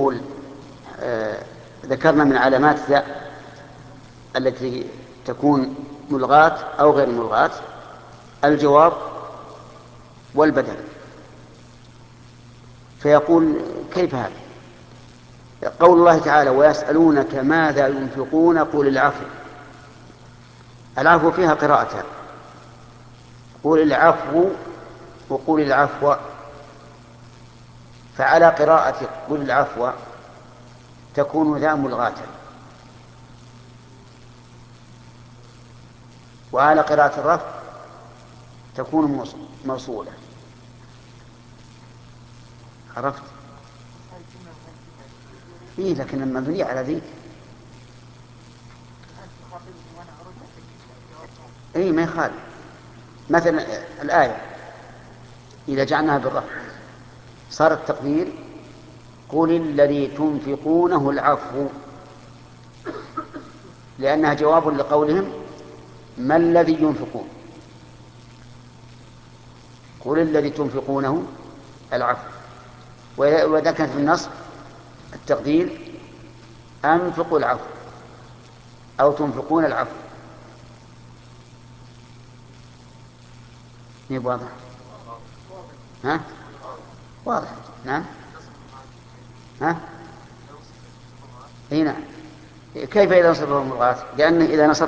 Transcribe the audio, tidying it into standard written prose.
نقول ذكرنا من علامات ذا التي تكون ملغاة أو غير ملغاة الجواب والبدل. فيقول كيف هذا؟ قول الله تعالى ويسألونك ماذا ينفقون قل العفو. العفو فيها قراءتان، قل العفو وقل العفو. فعلى قراءة قل العفو تكون ذا ملغاة، وعلى قراءة الرفع تكون موصولة. عرفت؟ إيه لكن المبني على ذيك إيه ما يخالف. مثلا الآية إذا جعلناها بالرفع صار التقدير قل الذي تنفقونه العفو، لأنها جواب لقولهم ما الذي ينفقون. قل الذي تنفقونه العفو. وإذا كانت في النصب التقدير أنفقوا العفو أو تنفقون العفو. واضح؟ ها؟ واضح. نعم. ها؟ هنا كيف إذا نصبه ملغاة؟ لأن إذا نصب